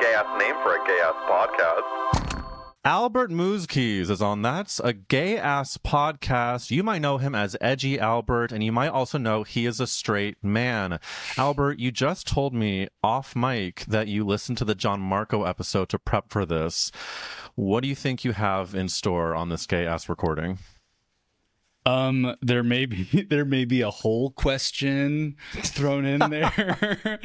gay-ass name for a gay-ass podcast. Albert Mooskeys is on That's a Gay-Ass Podcast. You might know him as Edgy Albert, and you might also know he is a straight man. Albert, you just told me off mic that you listened to the John Marco episode to prep for this. What do you think you have in store on this gay-ass recording? There may be a whole question thrown in there.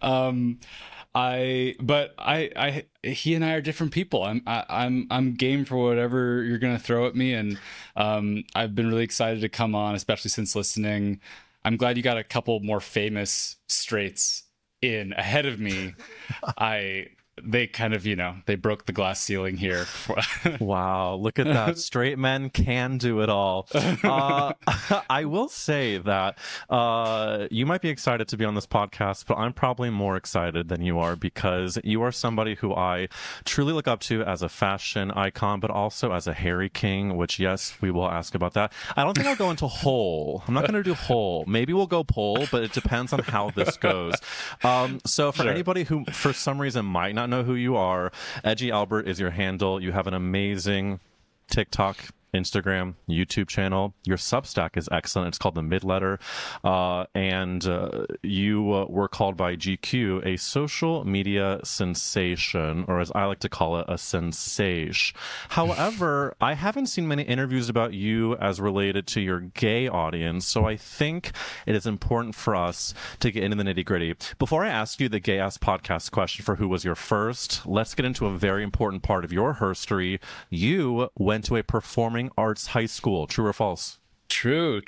He and I are different people. I'm game for whatever you're gonna throw at me, and I've been really excited to come on, especially since listening. I'm glad you got a couple more famous straights in ahead of me. They kind of, they broke the glass ceiling here. Wow, look at that. Straight men can do it all. I will say that you might be excited to be on this podcast, but I'm probably more excited than you are because you are somebody who I truly look up to as a fashion icon, but also as a hairy king, which, yes, we will ask about that. I don't think I'll go into whole. I'm not going to do whole. Maybe we'll go pole, but it depends on how this goes. So for anybody who, for some reason, might not know who you are, Edgy Albert is your handle. You have an amazing TikTok, Instagram, YouTube channel. Your Substack is excellent. It's called The Midletter. You were called by GQ a social media sensation, or as I like to call it, a sensation. However, I haven't seen many interviews about you as related to your gay audience, so I think it is important for us to get into the nitty-gritty. Before I ask you the Gay-Ass Podcast question for who was your first, let's get into a very important part of your history. You went to a performing arts high school. True or false? True.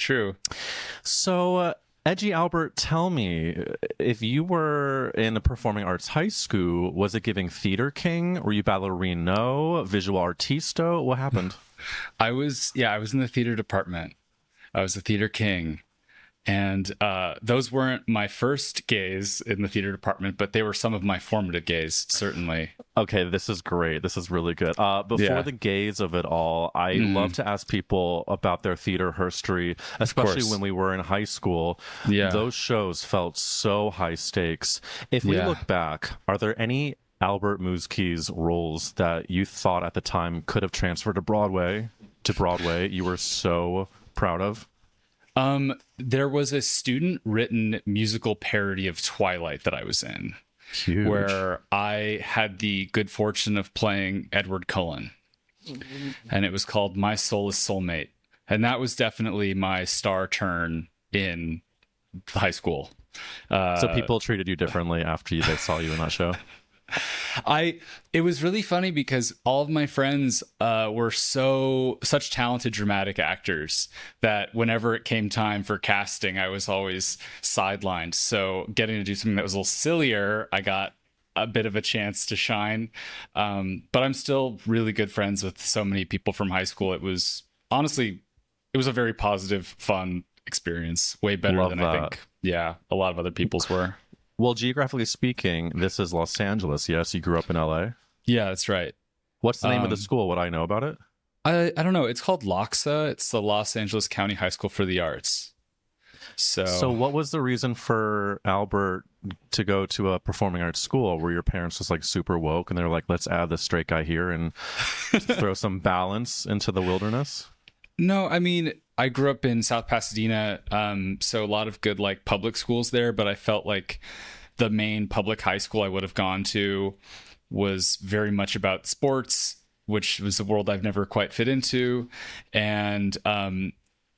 So, Edgy Albert, tell me, if you were in a performing arts high school, was it giving theater king? Were you ballerino, visual artisto? What happened? I was in the theater department. I was the theater king. And those weren't my first gays in the theater department, but they were some of my formative gays, certainly. Okay, this is great. This is really good. Before the gays of it all, I love to ask people about their theater history, especially when we were in high school. Yeah. Those shows felt so high stakes. If we look back, are there any Albert Mooskeys roles that you thought at the time could have transferred to Broadway you were so proud of? There was a student-written musical parody of Twilight that I was in. Huge. Where I had the good fortune of playing Edward Cullen. And it was called My Soulless Soulmate. And that was definitely my star turn in high school. So people treated you differently after they saw you in that show? It was really funny because all of my friends were such talented dramatic actors that whenever it came time for casting, I was always sidelined. So getting to do something that was a little sillier, I got a bit of a chance to shine. But I'm still really good friends with so many people from high school. It was a very positive, fun experience. Way better than I think. Yeah, a lot of other people's were. Well, geographically speaking, this is Los Angeles. Yes, you grew up in LA. Yeah, that's right. What's the name of the school? Would I know about it? I don't know. It's called LACHSA. It's the Los Angeles County High School for the Arts. So what was the reason for Albert to go to a performing arts school? Were your parents just like super woke and they're like, let's add this straight guy here and throw some balance into the wilderness? No, I mean, I grew up in South Pasadena, so a lot of good like public schools there, but I felt like the main public high school I would have gone to was very much about sports, which was a world I've never quite fit into. And I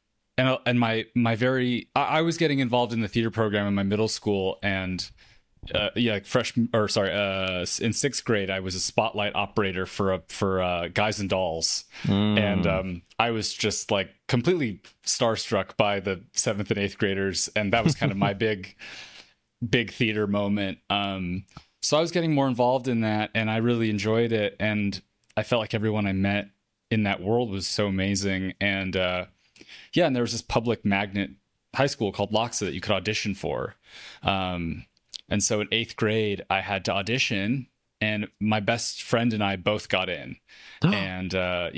was getting involved in the theater program in my middle school, and in sixth grade, I was a spotlight operator for Guys and Dolls. And I was just like completely starstruck by the 7th and 8th graders. And that was kind of my big theater moment. So I was getting more involved in that, and I really enjoyed it. And I felt like everyone I met in that world was so amazing. And and there was this public magnet high school called LACHSA that you could audition for. And so in 8th grade, I had to audition, and my best friend and I both got in. And I'm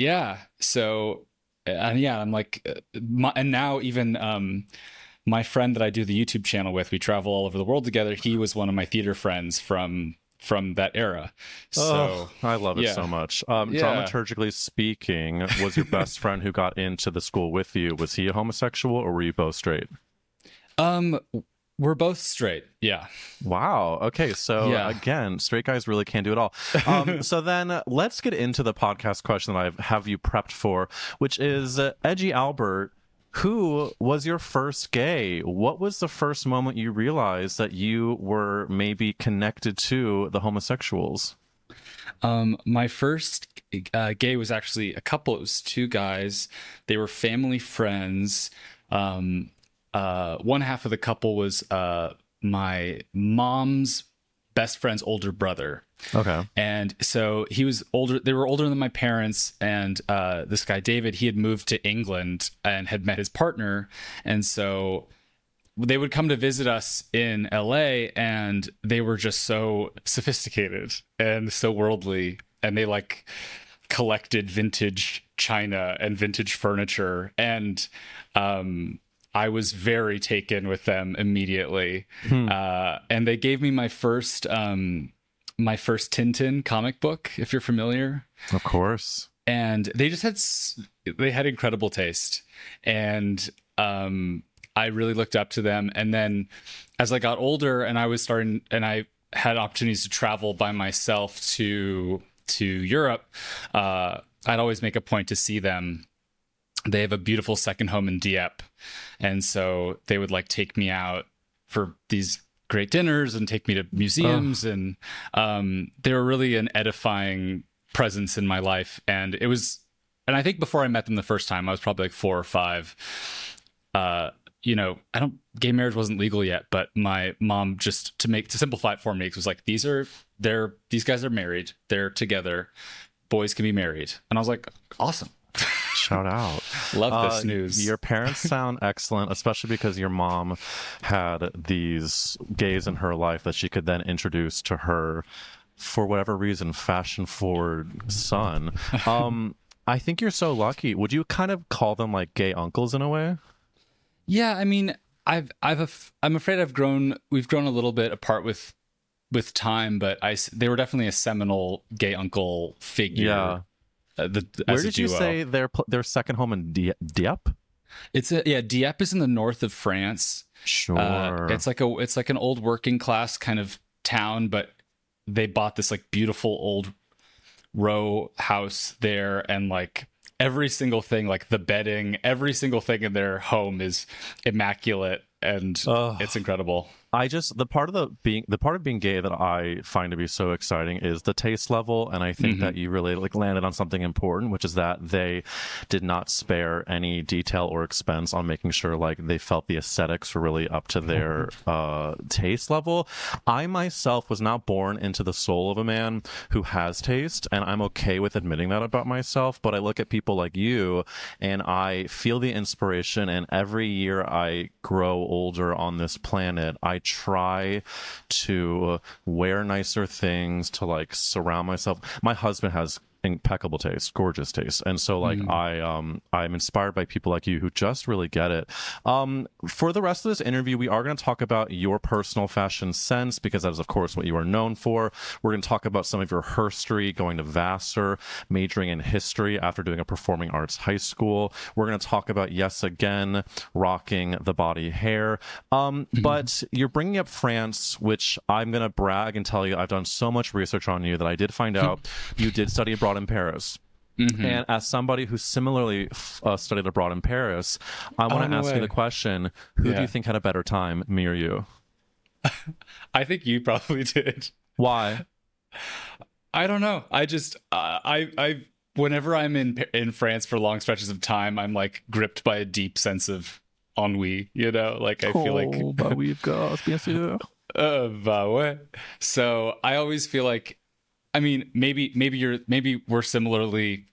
like, and now even my friend that I do the YouTube channel with, we travel all over the world together. He was one of my theater friends from from that era. So I love it yeah. so much. Yeah. Dramaturgically speaking, was your best friend who got into the school with you, was he a homosexual or were you both straight? We're both straight. Yeah. Wow. Okay. So Yeah. again, straight guys really can't do it all. So then let's get into the podcast question that I have you prepped for, which is Edgy Albert. Who was your first gay? What was the first moment you realized that you were maybe connected to the homosexuals? My first gay was actually a couple. It was two guys. They were family friends. One half of the couple was my mom's best friend's older brother. Okay. And so he was older. They were older than my parents. And this guy, David, he had moved to England and had met his partner. And so they would come to visit us in LA, and they were just so sophisticated and so worldly. And they like collected vintage china and vintage furniture. And I was very taken with them immediately. And they gave me my first Tintin comic book, if you're familiar. Of course. And they just had incredible taste. And I really looked up to them. And then as I got older and I had opportunities to travel by myself to Europe, I'd always make a point to see them. They have a beautiful second home in Dieppe. And so they would like take me out for these great dinners and take me to museums. And they were really an edifying presence in my life. And I think before I met them the first time, I was probably like 4 or 5. Gay marriage wasn't legal yet, but my mom, just to simplify it for me, was like, these guys are married. They're together. Boys can be married. And I was like, awesome. Shout out. Love this news. Your parents sound excellent, especially because your mom had these gays in her life that she could then introduce to her, for whatever reason, fashion-forward son. I think you're so lucky. Would you kind of call them like gay uncles in a way? Yeah, I mean, I'm afraid we've grown a little bit apart with time, but they were definitely a seminal gay uncle figure. Yeah. Where did you say their second home in Dieppe? Dieppe is in the north of France. Sure. It's like an old working class kind of town, but they bought this like beautiful old row house there, and like every single thing, like the bedding, every single thing in their home is immaculate, and it's incredible. The part of being gay that I find to be so exciting is the taste level, and I think that you really like landed on something important, which is that they did not spare any detail or expense on making sure like they felt the aesthetics were really up to their taste level. I myself was not born into the soul of a man who has taste, and I'm okay with admitting that about myself, but I look at people like you and I feel the inspiration, and every year I grow older on this planet, I try to wear nicer things, to like surround myself. My husband has impeccable taste, gorgeous taste, and so like I'm inspired by people like you who just really get it. For the rest of this interview, we are going to talk about your personal fashion sense, because that is of course what you are known for. We're going to talk about some of your herstory, going to Vassar, majoring in history after doing a performing arts high school. We're going to talk about, yes again, rocking the body hair. But you're bringing up France, which I'm going to brag and tell you I've done so much research on you that I did find out you did study abroad in Paris. And as somebody who similarly studied abroad in Paris, I want to ask you the question, who do you think had a better time, me or you? I think you probably did. Why? I don't know. I just I whenever I'm in France for long stretches of time, I'm like gripped by a deep sense of ennui, like I feel like bah oui, of course, bien sûr. Bah ouais. So I always feel like, I mean, maybe we're similarly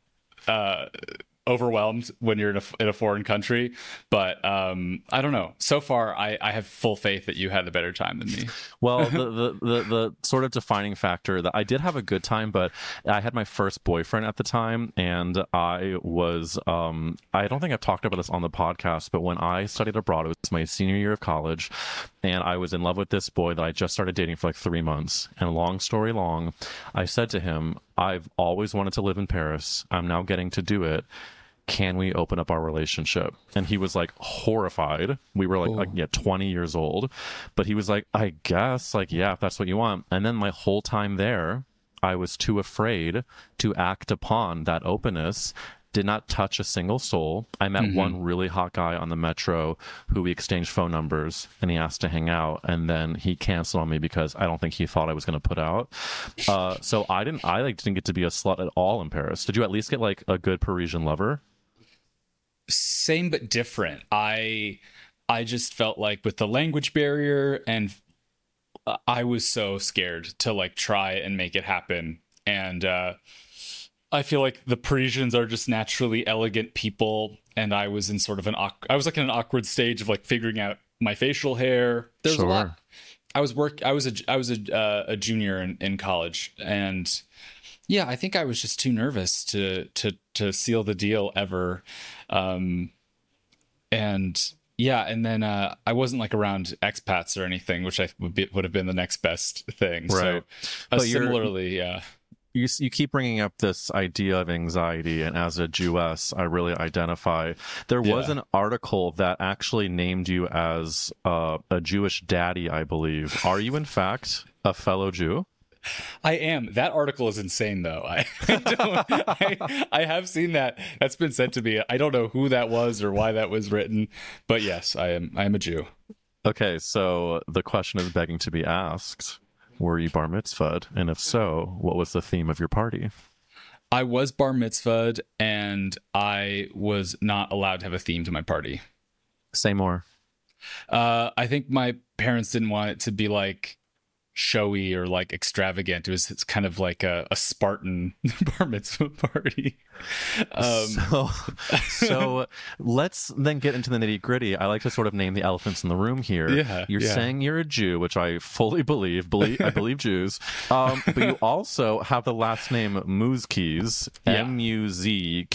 overwhelmed when you're in a foreign country, but I don't know. So far, I have full faith that you had a better time than me. Well, the sort of defining factor that I did have a good time, but I had my first boyfriend at the time, and I was I don't think I've talked about this on the podcast, but when I studied abroad, it was my senior year of college. and I was in love with this boy that I just started dating for like 3 months. And long story long, I said to him, I've always wanted to live in Paris. I'm now getting to do it. Can we open up our relationship? And he was like horrified. We were like 20 years old, but he was like, I guess, like, yeah, if that's what you want. And then my whole time there, I was too afraid to act upon that openness. Did not touch a single soul. I met one really hot guy on the metro who we exchanged phone numbers, and he asked to hang out, and then he canceled on me because I don't think he thought I was going to put out. So I didn't get to be a slut at all in Paris. Did you at least get like a good Parisian lover? Same but different. I just felt like with the language barrier, and I was so scared to like try and make it happen. And I feel like the Parisians are just naturally elegant people, and I was in sort of in an awkward stage of like figuring out my facial hair. There's a lot. I was a junior in college, and yeah, I think I was just too nervous to seal the deal ever. And yeah, and then I wasn't like around expats or anything, which would have been the next best thing. Right. So similarly, yeah. You keep bringing up this idea of anxiety, and as a Jewess, I really identify. There was an article that actually named you as a Jewish daddy, I believe. Are you in fact a fellow Jew? I am. That article is insane, though. I have seen that. That's been sent to me. I don't know who that was or why that was written, but yes, I am a Jew. Okay, so the question is begging to be asked. Were you bar mitzvahed? And if so, what was the theme of your party? I was bar mitzvahed, and I was not allowed to have a theme to my party. Say more. I think my parents didn't want it to be like showy or like extravagant. It's kind of like a Spartan bar mitzvah party. So let's then get into the nitty gritty. I like to sort of name the elephants in the room here. You're saying you're a Jew, which I fully believe. I believe Jews. But you also have the last name Muzquiz, Muzquiz.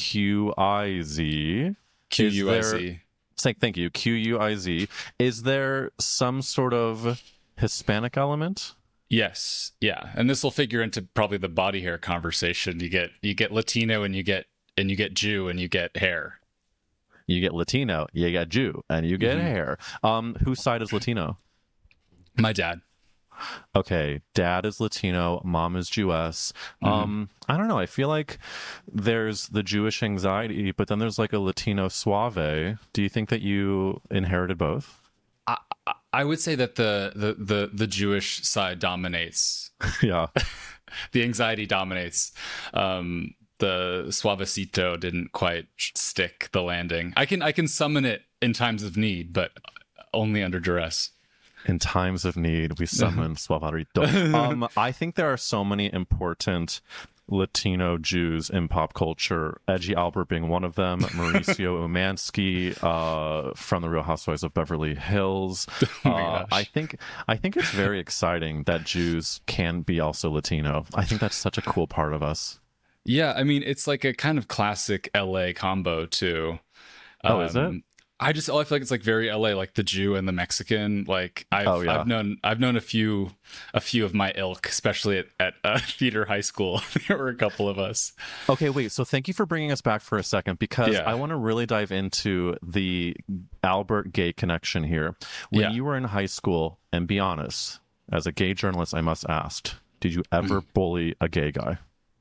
Quiz. Thank you, Quiz. Is there some sort of Hispanic element? Yes, yeah, and this will figure into probably the body hair conversation. You get Latino, and you get Jew, and you get hair. You get Latino, you get Jew, and you get hair. Whose side is Latino? My dad. Okay, dad is Latino, mom is Jewess. I don't know. I feel like there's the Jewish anxiety, but then there's like a Latino suave. Do you think that you inherited both? I would say that the Jewish side dominates. Yeah. The anxiety dominates. The suavecito didn't quite stick the landing. I can summon it in times of need, but only under duress. In times of need, we summon suavecito. I think there are so many important Latino Jews in pop culture, Edgy Albert being one of them, Mauricio Umansky from The Real Housewives of Beverly Hills. I think it's very exciting that Jews can be also Latino. I think that's such a cool part of us. Yeah, I mean, it's like a kind of classic LA combo too. Is it? I feel like it's like very LA, like the Jew and the Mexican. Like I've known a few of my ilk, especially at theater high school. There were a couple of us. Okay, wait. So thank you for bringing us back for a second, because I want to really dive into the Albert gay connection here. When you were in high school, and be honest, as a gay journalist, I must ask, did you ever bully a gay guy?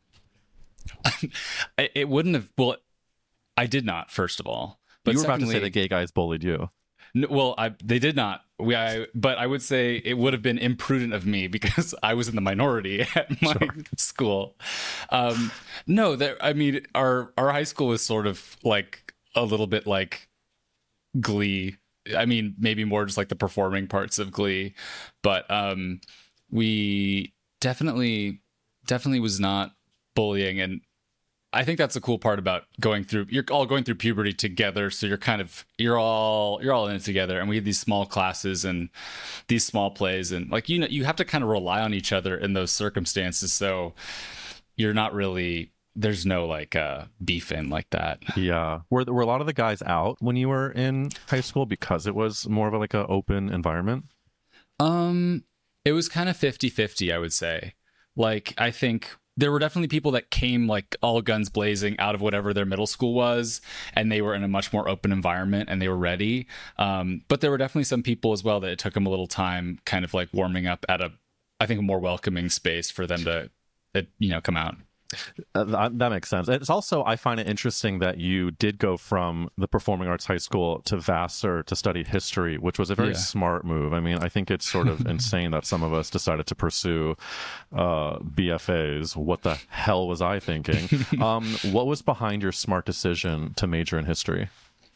It wouldn't have. Well, I did not. First of all. But you were about to say the gay guys bullied you. Well, they did not. But I would say it would have been imprudent of me because I was in the minority at my school. No, I mean, our high school was sort of like a little bit like Glee. I mean, maybe more just like the performing parts of Glee. But we definitely was not bullying, and I think that's a cool part about you're all going through puberty together. So you're all in it together. And we had these small classes and these small plays, and like, you have to kind of rely on each other in those circumstances. So you're not really, there's no like beefing like that. Yeah. Were a lot of the guys out when you were in high school because it was more of like an open environment? It was kind of 50-50, I would say. Like, I think there were definitely people that came like all guns blazing out of whatever their middle school was, and they were in a much more open environment and they were ready. But there were definitely some people as well that it took them a little time kind of like warming up at I think, a more welcoming space for them to, come out. That makes sense. It's also, I find it interesting that you did go from the Performing Arts High School to Vassar to study history, which was a very smart move. I mean, I think it's sort of insane that some of us decided to pursue BFAs. What the hell was I thinking? What was behind your smart decision to major in history?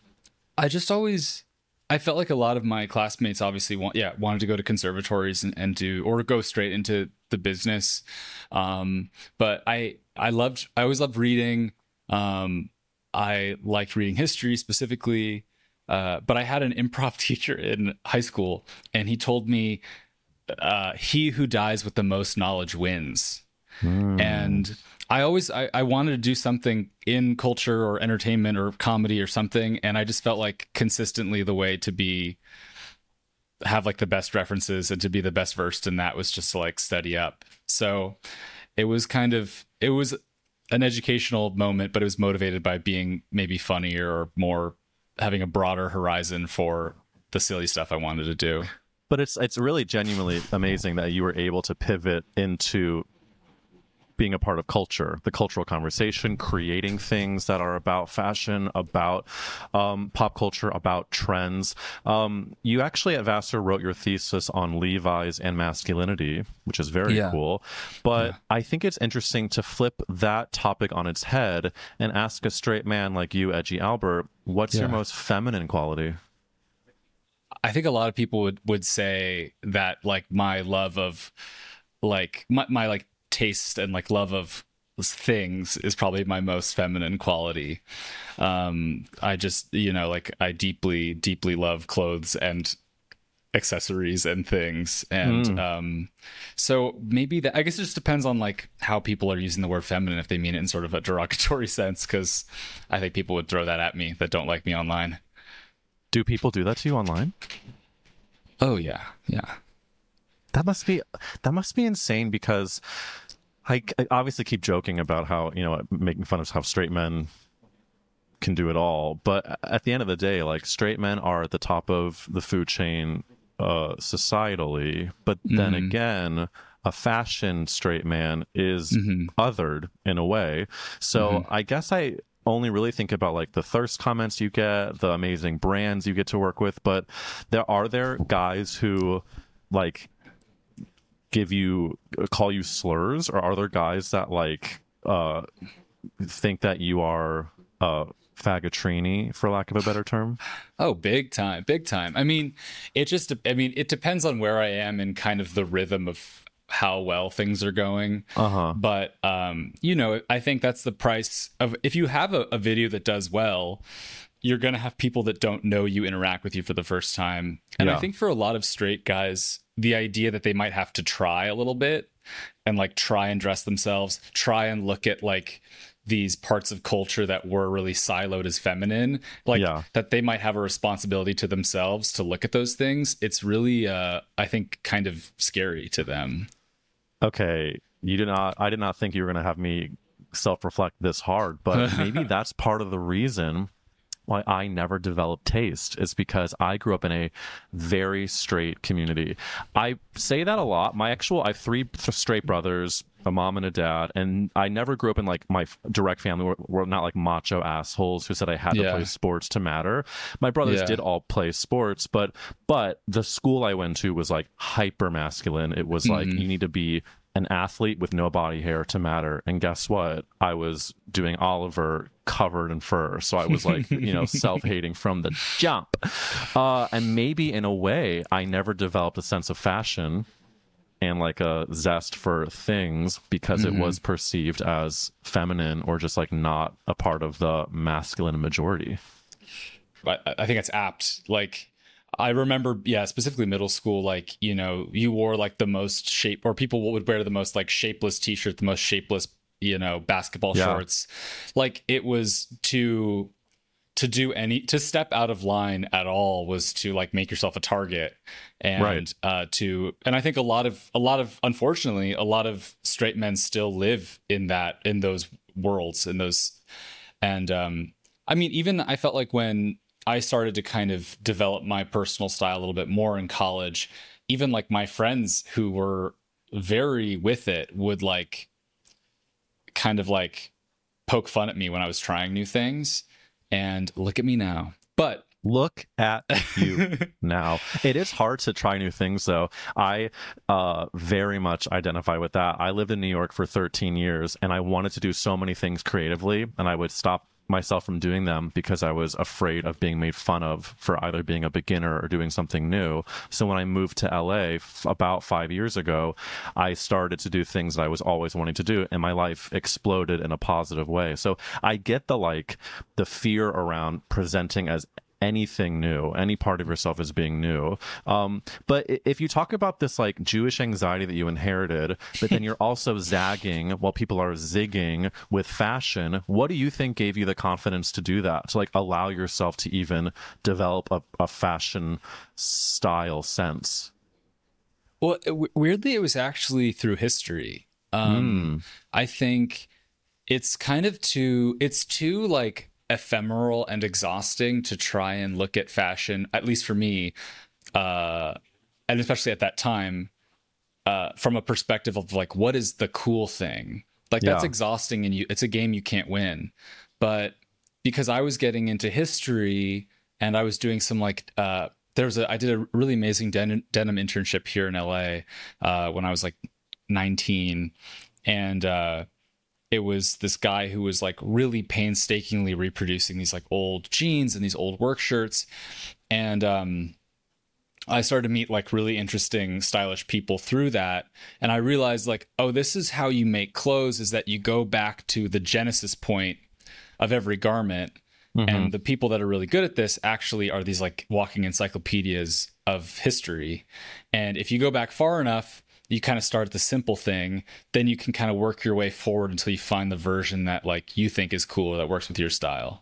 I felt like a lot of my classmates obviously wanted to go to conservatories and or go straight into the business. But I always loved reading. I liked reading history specifically. But I had an improv teacher in high school, and he told me, he who dies with the most knowledge wins. And I wanted to do something in culture or entertainment or comedy or something. And I just felt like consistently the way to have like the best references and to be the best versed in that was just to like study up. So it was an educational moment, but it was motivated by being maybe funnier or more having a broader horizon for the silly stuff I wanted to do. But it's really genuinely amazing that you were able to pivot into being a part of culture, the cultural conversation, creating things that are about fashion, about pop culture, about trends. You actually at Vassar wrote your thesis on Levi's and masculinity, which is very cool. But I think it's interesting to flip that topic on its head and ask a straight man like you, Edgy Albert, what's your most feminine quality? I think a lot of people would say that like my love of like my like taste and like love of things is probably my most feminine quality. I just, like I deeply, deeply love clothes and accessories and things. And so maybe I guess it just depends on like how people are using the word feminine, if they mean it in sort of a derogatory sense, because I think people would throw that at me that don't like me online. Do people do that to you online? Oh yeah. That must be insane, because I obviously keep joking about how, making fun of how straight men can do it all. But at the end of the day, like, straight men are at the top of the food chain societally. But then again, a fashion straight man is othered in a way. So I guess I only really think about like the thirst comments you get, the amazing brands you get to work with. But are there guys who like call you slurs, or are there guys that like think that you are faggotrini, for lack of a better term? Oh, big time. I mean, it depends on where I am in kind of the rhythm of how well things are going. But I think that's the price of, if you have a video that does well, you're going to have people that don't know you interact with you for the first time. And I think for a lot of straight guys, the idea that they might have to try a little bit and like try and dress themselves, try and look at like these parts of culture that were really siloed as feminine, like that they might have a responsibility to themselves to look at those things. It's really, I think, kind of scary to them. Okay. I did not think you were going to have me self-reflect this hard, but maybe that's part of the reason why I never developed taste, is because I grew up in a very straight community. I say that a lot. I have three straight brothers, a mom and a dad, and I never grew up in like my direct family. We're not like macho assholes who said I had to play sports to matter. My brothers did all play sports, but the school I went to was like hyper masculine. It was like, you need to be an athlete with no body hair to matter. And guess what? I was doing Oliver covered in fur. So I was like, self-hating from the jump. And maybe in a way, I never developed a sense of fashion and like a zest for things because it was perceived as feminine or just like not a part of the masculine majority. I think it's apt. Like, I remember, specifically middle school, like, you wore like the most or people would wear the most like shapeless t-shirt, the most shapeless, basketball shorts. Like, it was to to step out of line at all was to like make yourself a target. And Right. and I think a lot of unfortunately a lot of straight men still live in those worlds, in those. And I mean, even I felt like when I started to kind of develop my personal style a little bit more in college, even like my friends who were very with it would like kind of like poke fun at me when I was trying new things. And look at me now. But Look at you now. It is hard to try new things, though. I very much identify with that. I lived in New York for 13 years, and I wanted to do so many things creatively, and I would stop myself from doing them because I was afraid of being made fun of for either being a beginner or doing something new. So when I moved to LA about 5 years ago, I started to do things that I was always wanting to do, and my life exploded in a positive way. So I get the fear around presenting as anything new, any part of yourself as being new. But if you talk about this like Jewish anxiety that you inherited, but then you're also zagging while people are zigging with fashion, what do you think gave you the confidence to do that? To like allow yourself to even develop a fashion style sense? well, weirdly, it was actually through history. I think it's too like ephemeral and exhausting to try and look at fashion, at least for me, and especially at that time, from a perspective of like, what is the cool thing? Like that's exhausting, and it's a game you can't win. But because I was getting into history and I was doing some like I did a really amazing denim internship here in LA when I was like 19, and it was this guy who was like really painstakingly reproducing these like old jeans and these old work shirts. And I started to meet like really interesting, stylish people through that. And I realized like, oh, this is how you make clothes, is that you go back to the genesis point of every garment. Mm-hmm. And the people that are really good at this actually are these like walking encyclopedias of history. And if you go back far enough, you kind of start at the simple thing, then you can kind of work your way forward until you find the version that like you think is cool, that works with your style.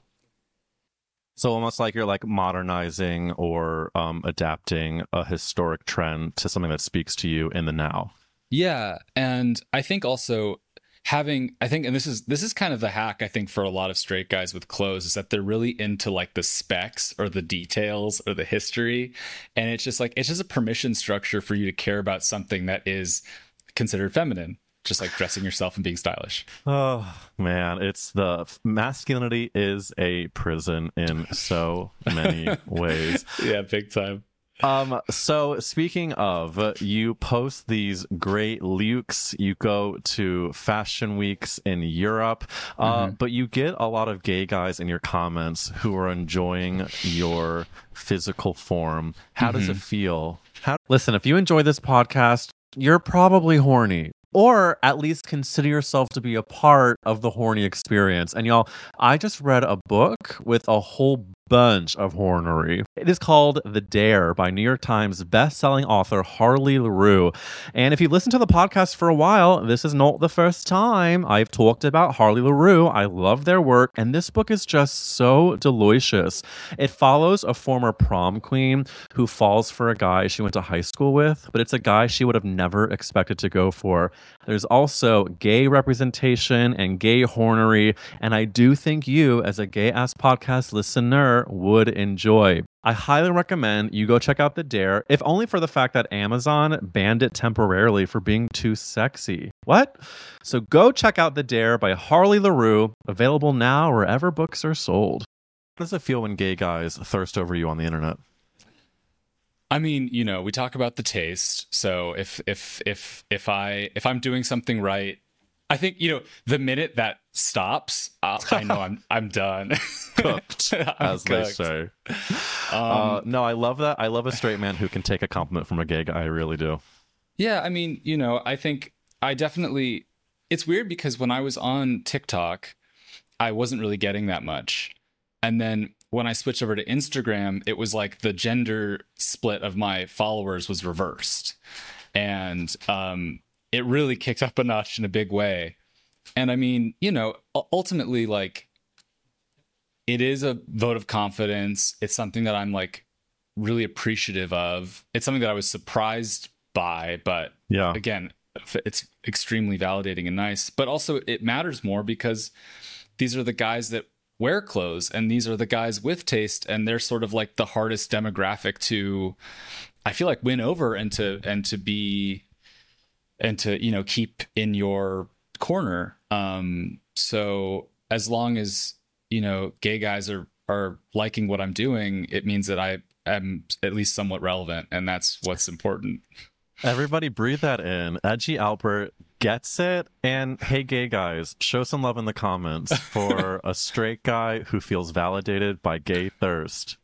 So almost like you're like modernizing or adapting a historic trend to something that speaks to you in the now. Yeah. And I think also and this is kind of the hack, I think, for a lot of straight guys with clothes, is that they're really into like the specs or the details or the history. And it's just a permission structure for you to care about something that is considered feminine, just like dressing yourself and being stylish. Oh man, it's the masculinity is a prison in so many ways. Yeah, big time. So speaking of, you post these great looks, you go to fashion weeks in Europe, but you get a lot of gay guys in your comments who are enjoying your physical form. How does it feel? Listen, if you enjoy this podcast, you're probably horny. Or at least consider yourself to be a part of the horny experience. And y'all, I just read a book with a whole bunch of hornery. It is called The Dare by New York Times best-selling author Harley LaRue. And if you've listened to the podcast for a while, this is not the first time I've talked about Harley LaRue. I love their work, and this book is just so delicious. It follows a former prom queen who falls for a guy she went to high school with, but it's a guy she would have never expected to go for. There's also gay representation and gay hornery, and I do think you, as a gay-ass podcast listener, would enjoy. I highly recommend you go check out The Dare, if only for the fact that Amazon banned it temporarily for being too sexy. What? So go check out The Dare by Harley LaRue, available now wherever books are sold. How does it feel when gay guys thirst over you on the internet? I mean, we talk about the taste. So if I'm doing something right, I think, the minute that stops, I know I'm done. Cooked, as they say. No, I love that. I love a straight man who can take a compliment from a gay guy. I really do. Yeah, I mean, I think it's weird because when I was on TikTok, I wasn't really getting that much. And then when I switched over to Instagram, it was like the gender split of my followers was reversed. And it really kicked up a notch in a big way. And I mean, ultimately, like, it is a vote of confidence. It's something that I'm like really appreciative of. It's something that I was surprised by, but Yeah. again, it's extremely validating and nice. But also it matters more because these are the guys that wear clothes, and these are the guys with taste, and they're sort of like the hardest demographic to, I feel like, win over and to keep in your corner. So as long as gay guys are liking what I'm doing, it means that I am at least somewhat relevant, and that's what's important. Everybody breathe that in. Edgy Albert gets it. And hey, gay guys, show some love in the comments for a straight guy who feels validated by gay thirst.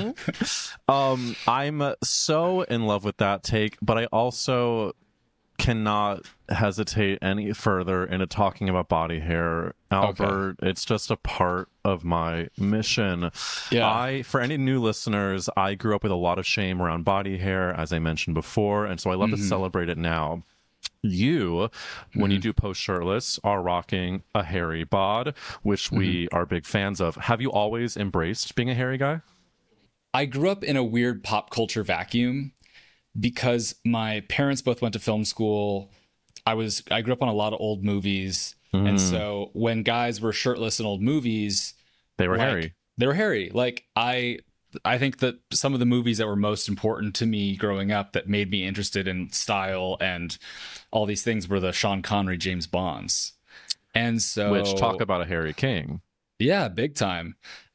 I'm so in love with that take, but I also cannot hesitate any further into talking about body hair. Albert, it's just a part of my mission. Yeah. For any new listeners, I grew up with a lot of shame around body hair, as I mentioned before, and so I love to celebrate it now. You, when you do post shirtless, are rocking a hairy bod, which we are big fans of. Have you always embraced being a hairy guy? I grew up in a weird pop culture vacuum because my parents both went to film school. I grew up on a lot of old movies. And so when guys were shirtless in old movies, they were hairy. They were hairy. Like I think that some of the movies that were most important to me growing up that made me interested in style and all these things were the Sean Connery, James Bonds. And so, which, talk about a hairy king. Yeah, big time.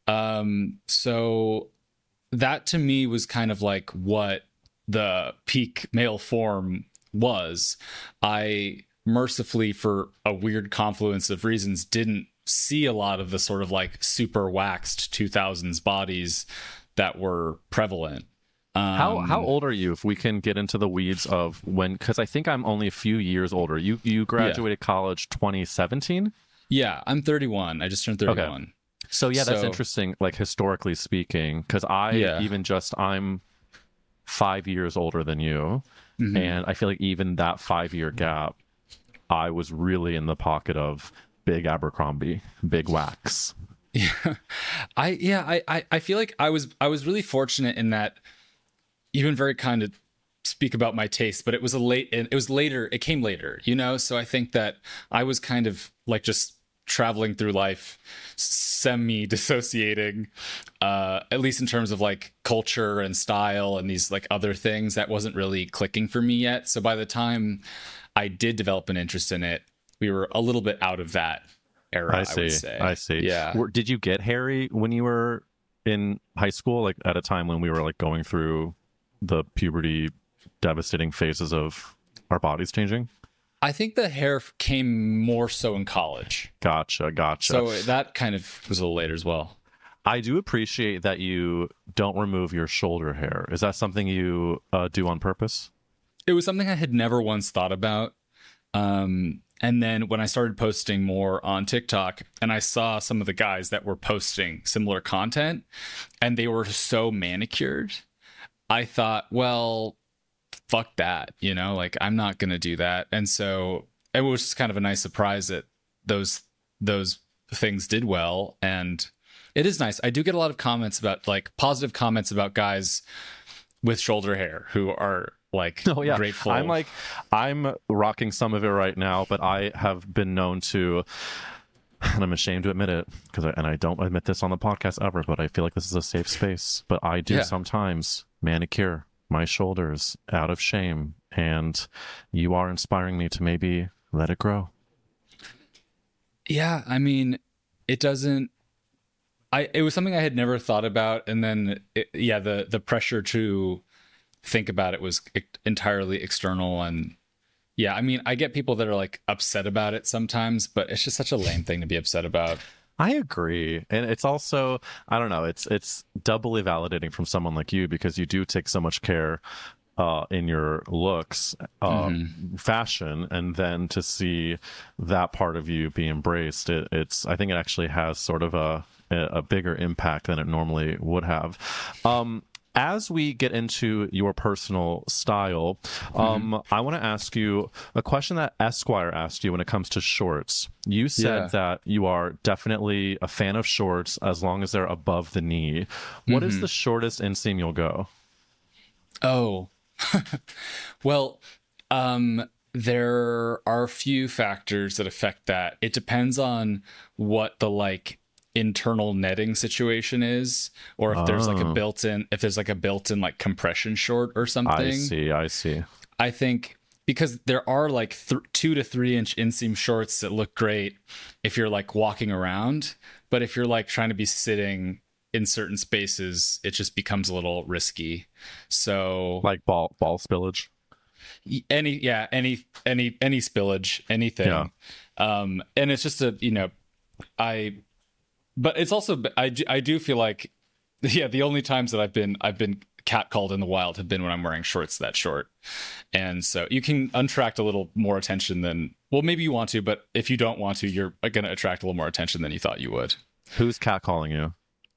So that to me was kind of like what the peak male form was. I mercifully, for a weird confluence of reasons, didn't see a lot of the sort of like super waxed 2000s bodies that were prevalent. How old are you, if we can get into the weeds of when, because I think I'm only a few years older. You graduated college 2017? Yeah, I'm 31. I just turned 31. Okay. So yeah, that's interesting, like historically speaking, because I'm 5 years older than you. And I feel like even that 5-year gap, I was really in the pocket of big Abercrombie, big wax. Yeah. I feel like I was really fortunate in that. You've been very kind to speak about my taste, but it came later, So I think that I was kind of like just traveling through life, semi-dissociating, at least in terms of like culture and style and these like other things that wasn't really clicking for me yet. So by the time I did develop an interest in it, we were a little bit out of that era, I would say. I see. Yeah. Did you get hairy when you were in high school, like at a time when we were like going through the puberty devastating phases of our bodies changing? I think the hair came more so in college. Gotcha. So that kind of was a little later as well. I do appreciate that you don't remove your shoulder hair. Is that something you do on purpose? It was something I had never once thought about. And then when I started posting more on TikTok and I saw some of the guys that were posting similar content and they were so manicured, I thought, well, fuck that, like I'm not going to do that. And so it was just kind of a nice surprise that those things did well. And it is nice. I do get a lot of comments about like positive comments about guys with shoulder hair who are like grateful. I'm rocking some of it right now, but I have been known to, and I'm ashamed to admit it and I don't admit this on the podcast ever, but I feel like this is a safe space, but I do sometimes manicure my shoulders out of shame, and you are inspiring me to maybe let it grow. Yeah, I mean, it doesn't. It was something I had never thought about, and then the pressure to think about it was entirely external, and I mean, I get people that are like upset about it sometimes, but it's just such a lame thing to be upset about. I agree. And it's also, I don't know, it's doubly validating from someone like you because you do take so much care in your looks, fashion, and then to see that part of you be embraced, I think it actually has sort of a bigger impact than it normally would have. as we get into your personal style, I want to ask you a question that Esquire asked you when it comes to shorts. You said that you are definitely a fan of shorts as long as they're above the knee. What is the shortest inseam you'll go? Oh, well, there are a few factors that affect that. It depends on what the like internal netting situation is, or if there's like a built-in like compression short or something. I see. I think because there are like 2 to 3 inch inseam shorts that look great if you're like walking around, but if you're like trying to be sitting in certain spaces, it just becomes a little risky. So like ball spillage. Any spillage, anything. And it's just but it's also, I do feel like, the only times that I've been catcalled in the wild have been when I'm wearing shorts that short. And so you can attract a little more attention than, well, maybe you want to, but if you don't want to, you're going to attract a little more attention than you thought you would. Who's catcalling you?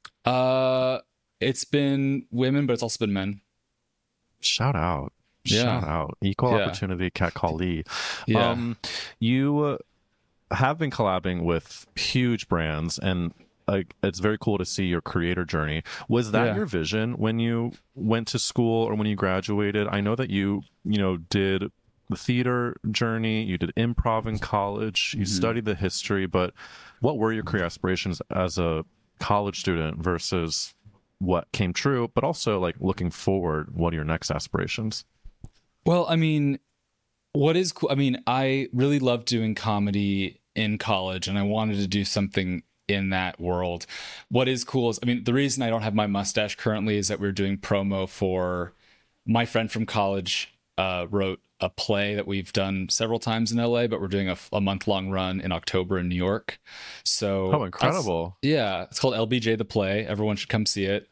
It's been women, but it's also been men. Shout out. Equal opportunity catcallee. You have been collabing with huge brands, and it's very cool to see your creator journey. Was that your vision when you went to school or when you graduated? I know that you did the theater journey, you did improv in college, you studied the history, but what were your career aspirations as a college student versus what came true, but also like looking forward, what are your next aspirations? Well, I mean, what is cool, I mean, I really loved doing comedy in college and I wanted to do something in that world. What is cool is, I mean, the reason I don't have my mustache currently is that we're doing promo for, my friend from college wrote a play that we've done several times in LA, but we're doing a month-long run in October in New York. So incredible. It's called LBJ the Play. Everyone should come see it.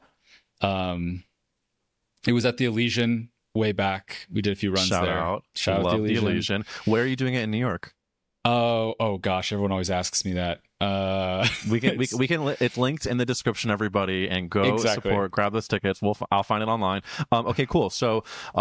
It was at the Elysian way back. We did a few runs there. Shout out the Elysian. Where are you doing it in New York? Oh gosh, everyone always asks me that. We can it's linked in the description, everybody, and go support, grab those tickets. I'll find it online. Okay, cool. So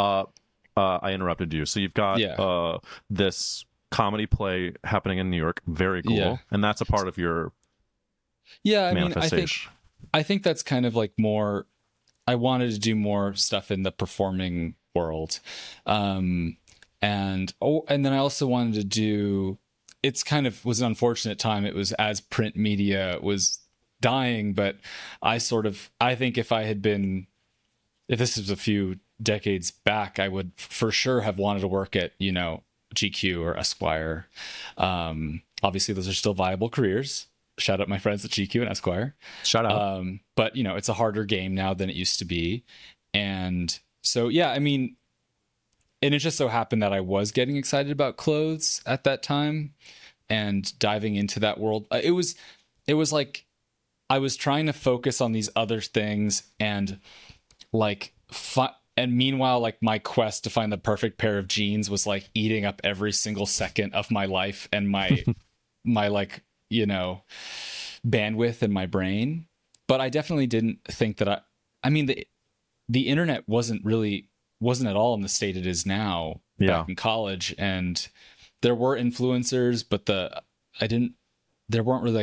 I interrupted you. So you've got this comedy play happening in New York. Very cool. And that's a part of your manifestation. I think that's kind of like more, I wanted to do more stuff in the performing world. And then I also wanted to do, it's kind of was an unfortunate time. It was as print media was dying, but I think if this was a few decades back, I would for sure have wanted to work at, GQ or Esquire. Obviously those are still viable careers. Shout out my friends at GQ and Esquire. Shout out. But it's a harder game now than it used to be. And so, I mean, and it just so happened that I was getting excited about clothes at that time and diving into that world. It was like I was trying to focus on these other things and like and meanwhile, like my quest to find the perfect pair of jeans was like eating up every single second of my life and my like, bandwidth in my brain. But I definitely didn't think that I mean, the internet wasn't at all in the state it is now back in college. And there were influencers, but they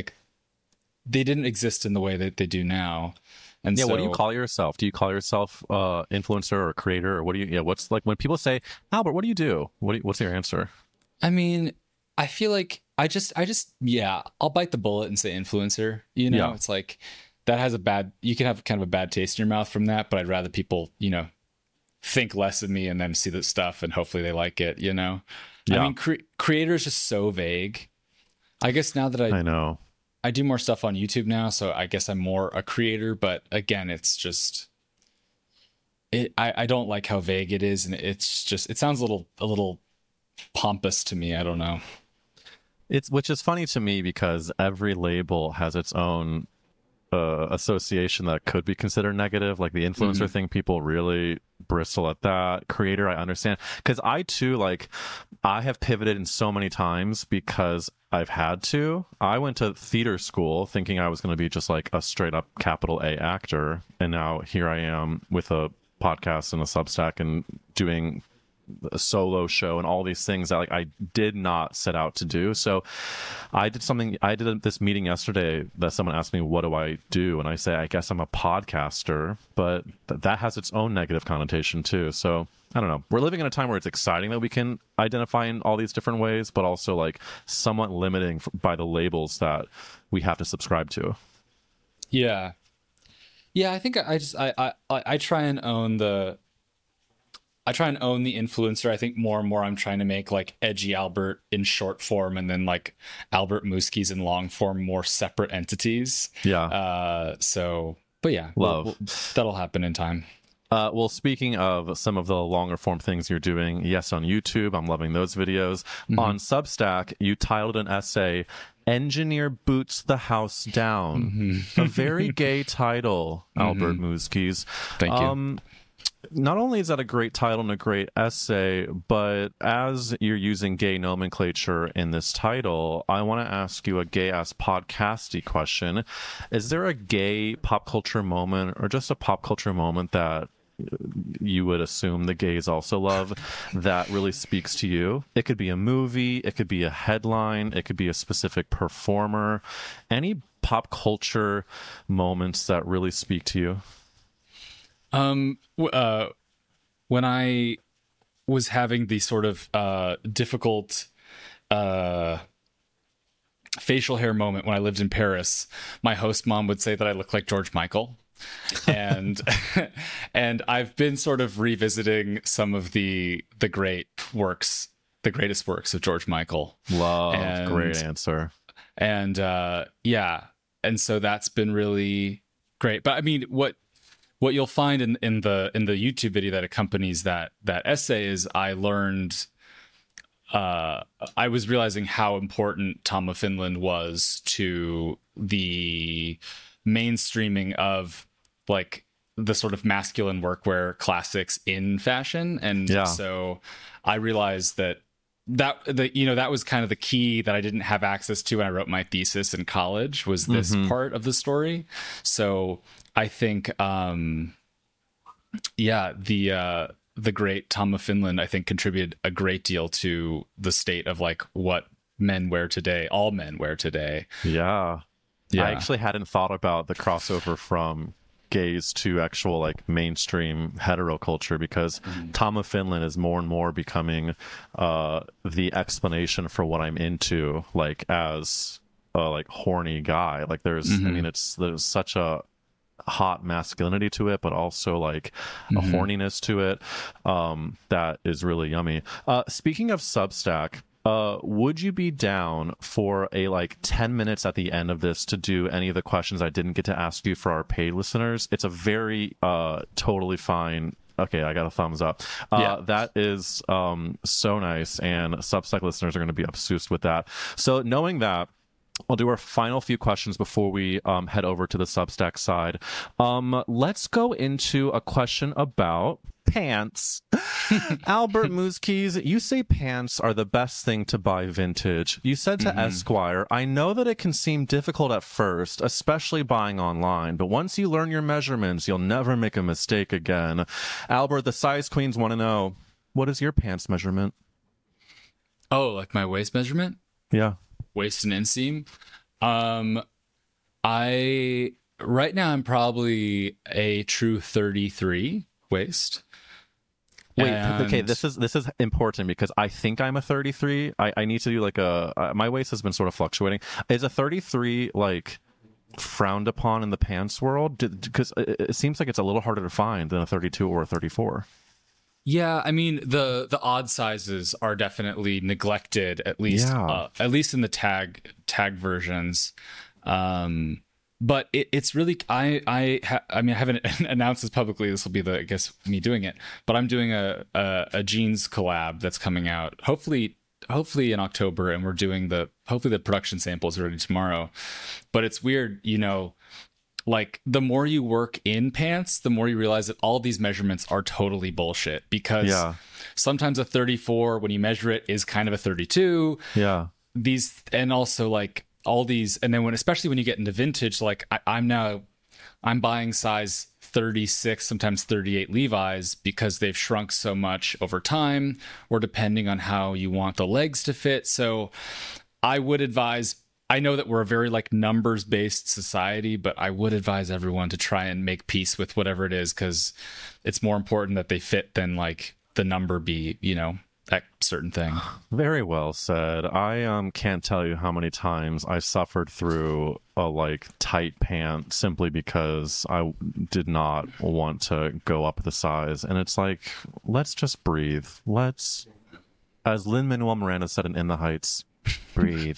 didn't exist in the way that they do now. And what do you call yourself? Do you call yourself influencer or creator, or what do you? What's like when people say, Albert, what do you do? What's your answer? I mean, I feel like I just I'll bite the bullet and say influencer. It's like that has you can have kind of a bad taste in your mouth from that, but I'd rather people think less of me and then see the stuff and hopefully they like it. I mean, creator is just so vague. I guess now that I know. I do more stuff on YouTube now, so I guess I'm more a creator, but again, it's just I don't like how vague it is, and it sounds a little pompous to me. I don't know. Which is funny to me because every label has its own association that could be considered negative. Like the influencer thing, people really bristle at that. Creator, I understand, because I too, like, I have pivoted in so many times because I've had to. I went to theater school thinking I was going to be just like a straight up capital A actor. And now here I am with a podcast and a Substack and doing a solo show and all these things that like I did not set out to do. So I did this meeting yesterday that someone asked me, what do I do? And I say, I guess I'm a podcaster, but that has its own negative connotation too. So I don't know. We're living in a time where it's exciting that we can identify in all these different ways, but also like somewhat limiting by the labels that we have to subscribe to. Yeah. I think I try and own the influencer. I think more and more I'm trying to make like edgy Albert in short form and then like Albert Muskies in long form more separate entities. Yeah. But yeah, love. That'll happen in time. Well, speaking of some of the longer form things you're doing, yes, on YouTube, I'm loving those videos. Mm-hmm. On Substack, you titled an essay, Engineer Boots the House Down. Mm-hmm. A very gay title, Albert Muskies. Thank you. Not only is that a great title and a great essay, but as you're using gay nomenclature in this title, I want to ask you a gay-ass podcasty question. Is there a gay pop culture moment or just a pop culture moment that you would assume the gays also love that really speaks to you? It could be a movie, it could be a headline, it could be a specific performer. Any pop culture moments that really speak to you? When I was having the sort of difficult facial hair moment when I lived in Paris, my host mom would say that I look like George Michael. And and I've been sort of revisiting some of the greatest works of George Michael. Love, great answer. And and so that's been really great. But I mean, what you'll find in the YouTube video that accompanies that essay is I learned, I was realizing how important Tom of Finland was to the mainstreaming of like the sort of masculine workwear classics in fashion. And so I realized that was kind of the key that I didn't have access to when I wrote my thesis in college was this part of the story. So I think, the great Tom of Finland, I think, contributed a great deal to the state of like what men wear today, all men wear today. Yeah. I actually hadn't thought about the crossover from gays to actual like mainstream hetero culture because Tom of Finland is more and more becoming the explanation for what I'm into, like as a like horny guy. Like there's there's such a hot masculinity to it, but also like a horniness to it that is really yummy. Speaking of Substack, would you be down for a like 10 minutes at the end of this to do any of the questions I didn't get to ask you for our paid listeners? It's a very totally fine. Okay, I got a thumbs up. That is so nice, and Substack listeners are going to be obsessed with that. So knowing that, we'll do our final few questions before we head over to the Substack side. Let's go into a question about pants. Albert Muskies, you say pants are the best thing to buy vintage. You said to Esquire, I know that it can seem difficult at first, especially buying online, but once you learn your measurements, you'll never make a mistake again. Albert, the size queens want to know, what is your pants measurement? Oh, like my waist measurement? Yeah. Waist and inseam. Right now I'm probably a true 33 waist. Wait, okay, this is important because I think I'm a 33. I need to do like my waist has been sort of fluctuating. Is a 33 like frowned upon in the pants world? Because it seems like it's a little harder to find than a 32 or a 34. Yeah, I mean the odd sizes are definitely neglected, at least in the tag versions. But it's really I haven't announced this publicly. This will be I guess me doing it. But I'm doing a jeans collab that's coming out hopefully in October, and we're doing hopefully the production sample is ready tomorrow. But it's weird, like the more you work in pants, the more you realize that all these measurements are totally bullshit because sometimes a 34 when you measure it is kind of a 32. Yeah. These, and also like all these, and then especially when you get into vintage, like I'm buying size 36, sometimes 38 Levi's because they've shrunk so much over time, or depending on how you want the legs to fit. So I would advise, I know that we're a very like numbers based society, but I would advise everyone to try and make peace with whatever it is, because it's more important that they fit than like the number be, that certain thing. Very well said. I can't tell you how many times I suffered through a like tight pant simply because I did not want to go up the size. And it's like, let's just breathe. Let's, as Lin-Manuel Miranda said in the Heights, breathe.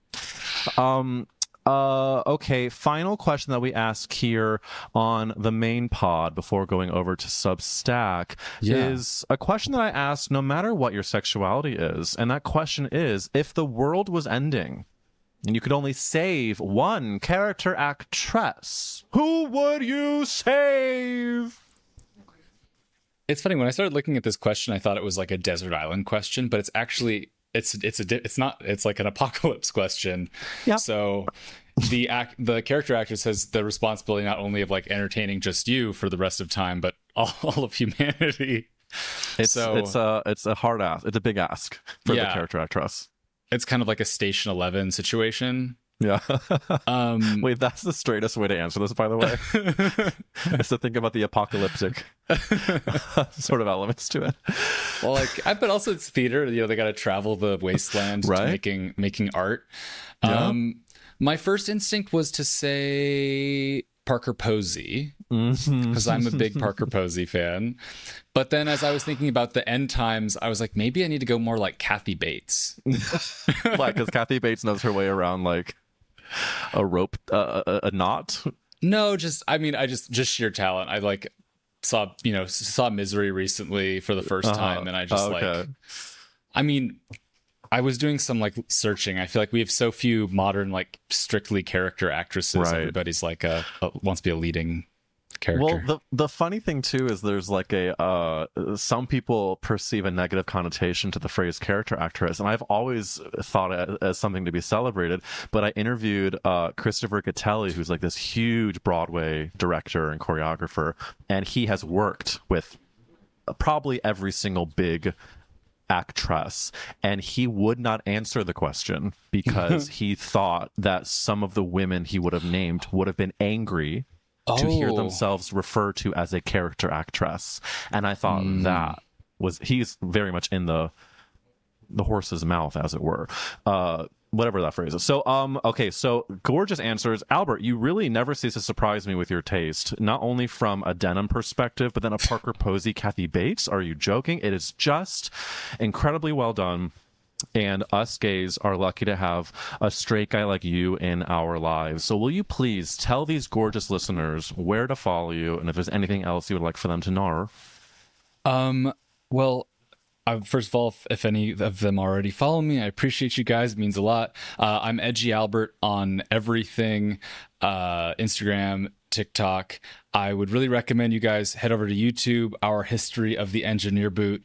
Okay, final question that we ask here on the main pod before going over to Substack is a question that I ask no matter what your sexuality is. And that question is, if the world was ending and you could only save one character actress, who would you save? It's funny, when I started looking at this question, I thought it was like a desert island question, but it's actually it's like an apocalypse question. Yep. So the character actress has the responsibility not only of like entertaining just you for the rest of time, but all of humanity. It's a hard ask. It's a big ask for the character actress. It's kind of like a Station 11 situation. Yeah. Wait, that's the straightest way to answer this, by the way. Is to think about the apocalyptic sort of elements to it. Well, but also it's theater. They got to travel the wasteland right? to making art. Yeah. My first instinct was to say Parker Posey, because I'm a big Parker Posey fan. But then as I was thinking about the end times, I was like, maybe I need to go more like Kathy Bates. Like, because Kathy Bates knows her way around like a rope, a knot. No, just sheer talent. I like saw Misery recently for the first time, and I just I was doing some like searching. I feel like we have so few modern like strictly character actresses. Right. Everybody's like wants to be a leading character. Well, the funny thing too is there's like some people perceive a negative connotation to the phrase character actress, and I've always thought it as something to be celebrated. But I interviewed Christopher Gattelli, who's like this huge Broadway director and choreographer, and he has worked with probably every single big actress, and he would not answer the question because he thought that some of the women he would have named would have been angry to hear themselves referred to as a character actress. And I thought he's very much in the horse's mouth, as it were. Whatever that phrase is. So, okay, so gorgeous answers. Albert, you really never cease to surprise me with your taste, not only from a denim perspective, but then a Parker Posey, Kathy Bates. Are you joking? It is just incredibly well done. And us gays are lucky to have a straight guy like you in our lives. So will you please tell these gorgeous listeners where to follow you, and if there's anything else you would like for them to know? Well, first of all, if any of them already follow me, I appreciate you guys. It means a lot. I'm Edgy Albert on everything, Instagram, TikTok. I would really recommend you guys head over to YouTube. Our history of the engineer boot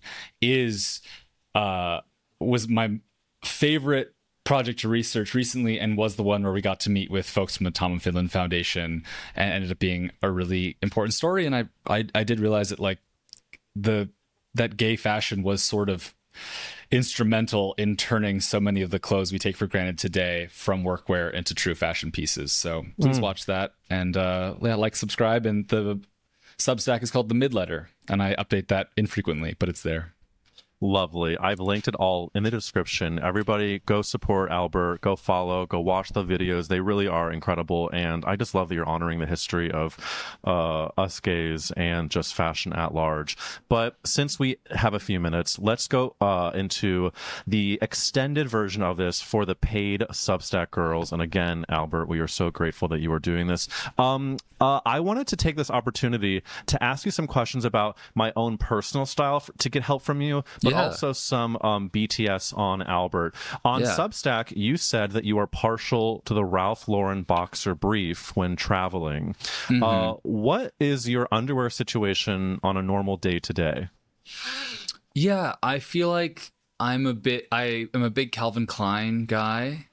was my favorite project to research recently, and was the one where we got to meet with folks from the Tom and Finland Foundation, and ended up being a really important story. And I did realize that like that gay fashion was sort of instrumental in turning so many of the clothes we take for granted today from workwear into true fashion pieces. So please watch that, and subscribe. And the Substack is called The Midletter, and I update that infrequently, but it's there. Lovely. I've linked it all in the description. Everybody go support Albert, go follow, go watch the videos. They really are incredible. And I just love that you're honoring the history of us gays and just fashion at large. But since we have a few minutes, let's go into the extended version of this for the paid Substack girls. And again, Albert, we are so grateful that you are doing this. I wanted to take this opportunity to ask you some questions about my own personal style to get help from you, but also some BTS on Albert. On Substack, you said that you are partial to the Ralph Lauren boxer brief when traveling. What is your underwear situation on a normal day to day? Yeah, I feel like I am a big Calvin Klein guy.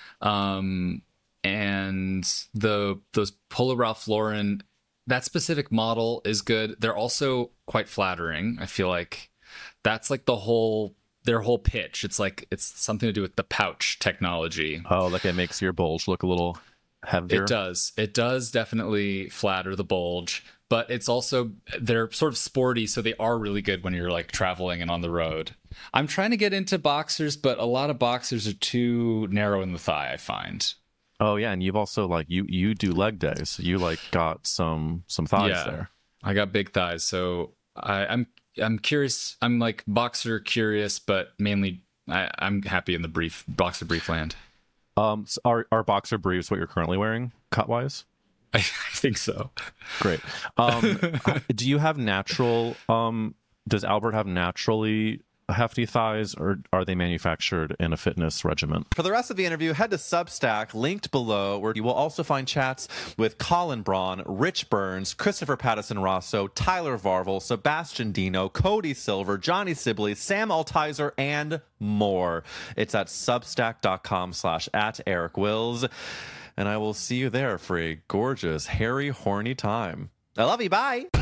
And those Polo Ralph Lauren, that specific model is good. They're also quite flattering. I feel like that's like their whole pitch. It's like it's something to do with the pouch technology. Oh, like it makes your bulge look a little heavier. It does definitely flatter the bulge, but it's also, they're sort of sporty, so they are really good when you're like traveling and on the road. I'm trying to get into boxers, but a lot of boxers are too narrow in the thigh, I find. Oh yeah, and you've also like you do leg days, so you like got some thighs there. I got big thighs, so I'm curious. I'm like boxer curious, but mainly I'm happy in the boxer brief land. So are boxer briefs what you're currently wearing, cut wise? I think so. Great. Do you have natural? Does Albert have naturally hefty thighs, or are they manufactured in a fitness regimen? For the rest of the interview, head to Substack, linked below, where you will also find chats with Colin Braun, Rich Burns, Christopher Patterson Rosso, Tyler Varvel, Sebastian Dino, Cody Silver, Johnny Sibley, Sam Altizer, and more. It's at substack.com/@EricWills. And I will see you there for a gorgeous, hairy, horny time. I love you. Bye.